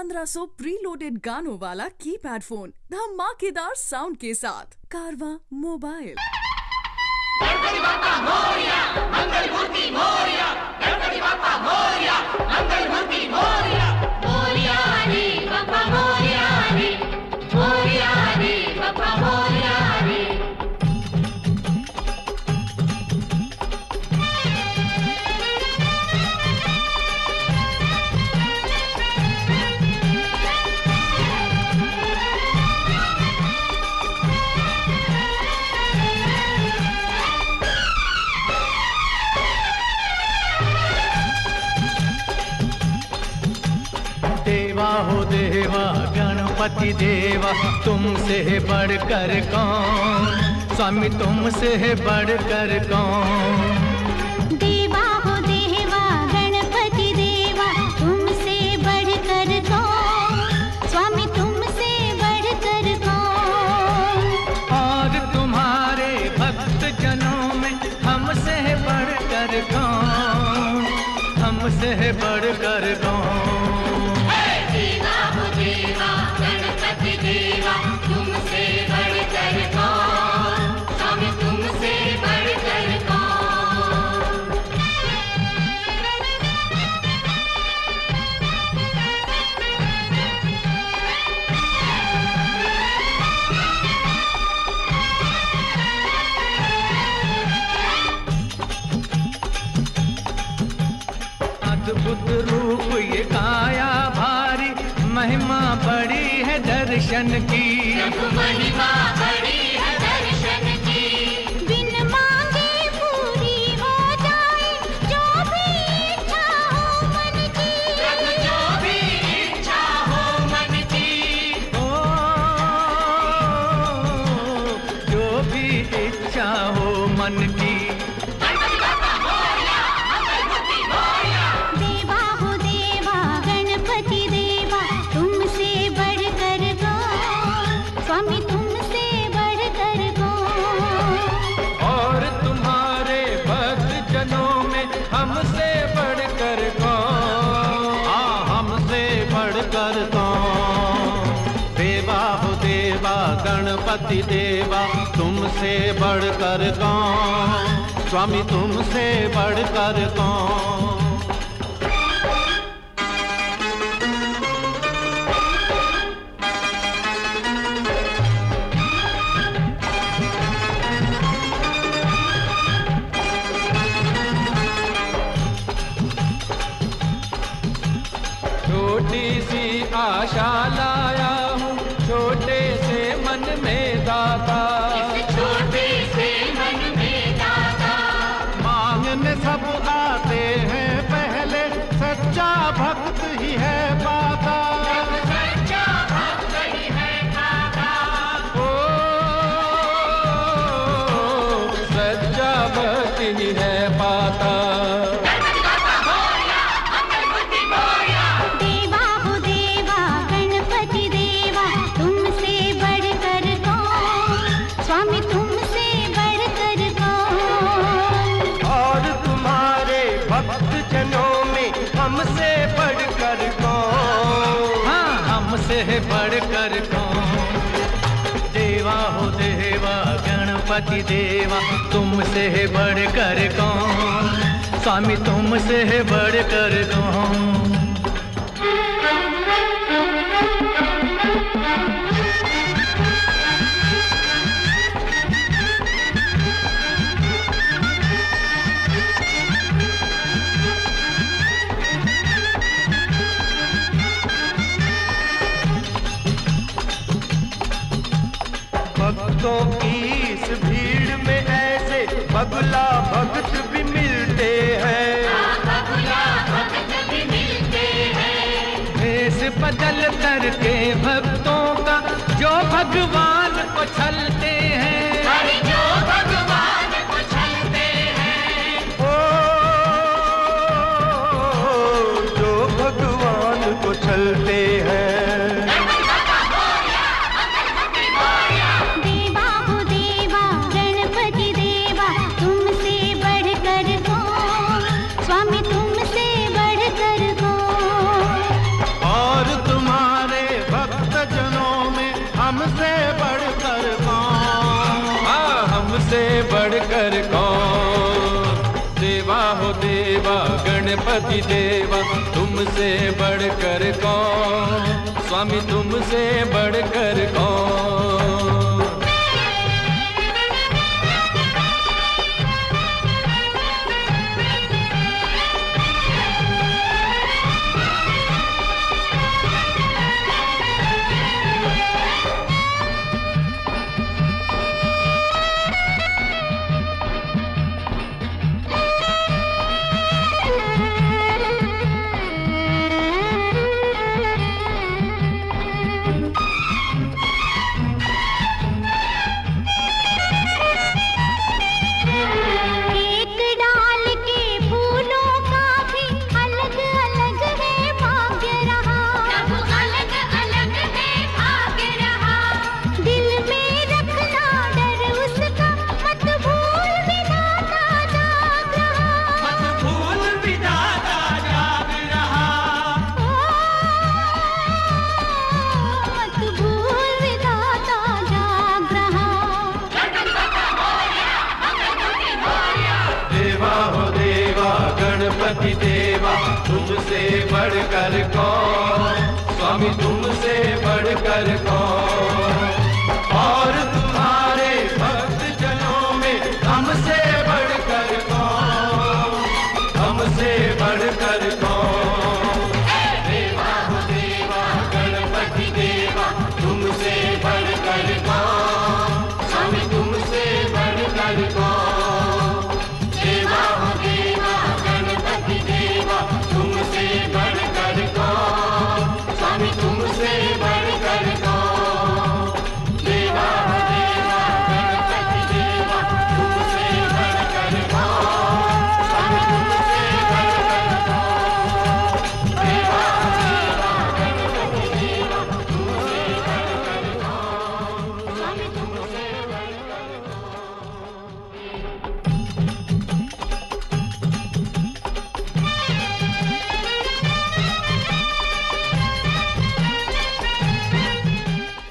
1500 preloaded गानों वाला keypad phone धमाकेदार साउंड के साथ कारवा मोबाइल। गणपति बाप्पा मोरया, मंगल मूर्ति मोरया, गणपति बाप्पा मोरया, मंगल मूर्ति मोरया, मोरया रे बाप्पा मोरया रे, मोरया रे बाप्पा मोरया रे। देवा हो देवा गणपति देवा, तुमसे बढ़कर कौन, स्वामी तुमसे बढ़कर कौन। देवा हो देवा गणपति देवा, तुमसे बढ़कर कौन, स्वामी तुमसे बढ़कर कौन। और तुम्हारे भक्त जनों में हमसे बढ़कर कौन, हमसे बढ़कर कौन। गणपति देवा तुमसे बढ़कर कौन, स्वामी तुमसे बढ़कर कौन। अद्भुत रूप ये काया भारी, महिमा बड़ी है दर्शन की, महिमा बड़ी है दर्शन की। बिन मांगे पूरी हो जाए जो भी इच्छा हो मन की, जो भी इच्छा हो मन की। ओ जो भी इच्छा हो मन की। गणपति बाप्पा मोरया, मंगल मूर्ति मोरया। देवा हो देवा गणपति देवा, तुमसे बढ़कर कौन, स्वामी तुमसे बढ़कर कौन। और तुम्हारे भक्त जनों में हमसे बढ़कर कौन, हमसे बढ़कर कौन। देवा हो देवा गणपति देवा, तुमसे बढ़कर कौन, स्वामी तुमसे बढ़कर कौन। छोटी सी आशा लाया हूँ, छोटे से मन में दाता, छोटे से मन में दाता। मांगने सब आते हैं पहले, सच्चा भक्त ही है पाता। सच्चा भक्त ही है पाता। ओ सच्चा भक्त ही है पाता। गणपति बाप्पा मोरया, मंगल मूर्ति मोरया। देवा हो देवा गणपति देवा, तुमसे बढ़कर कौन, स्वामी तुमसे बढ़कर कौन। और तुम्हारे भक्त जनों में हमसे बढ़कर कौन, हमसे बढ़कर कौन। देवा हो देवा गणपति देवा, तुमसे बढ़कर कौन, स्वामी तुमसे बढ़कर कौन। भक्तों की इस भीड़ में ऐसे बगुला भक्त भी मिलते हैं, बगुला भक्त भी मिलते हैं। भेष बदल करके भक्तों का जो भगवान को छलते हैं, हरि जो भगवान को छलते हैं। ओ जो भगवान को छलते हैं। देवा हो देवा गणपति देवा, तुमसे बढ़कर कौन, स्वामी तुमसे बढ़कर कौन। और तुम्हारे गणपति देवा तुमसे बढ़कर कौन, स्वामी तुमसे बढ़कर कौन। गणपति देवा तुमसे बढ़कर कौन, स्वामी तुमसे बढ़कर कौन। और तुम्हारे भक्त जनों में हमसे बढ़कर कौन, हमसे बढ़कर कौन। देवा हो देवा गणपति देवा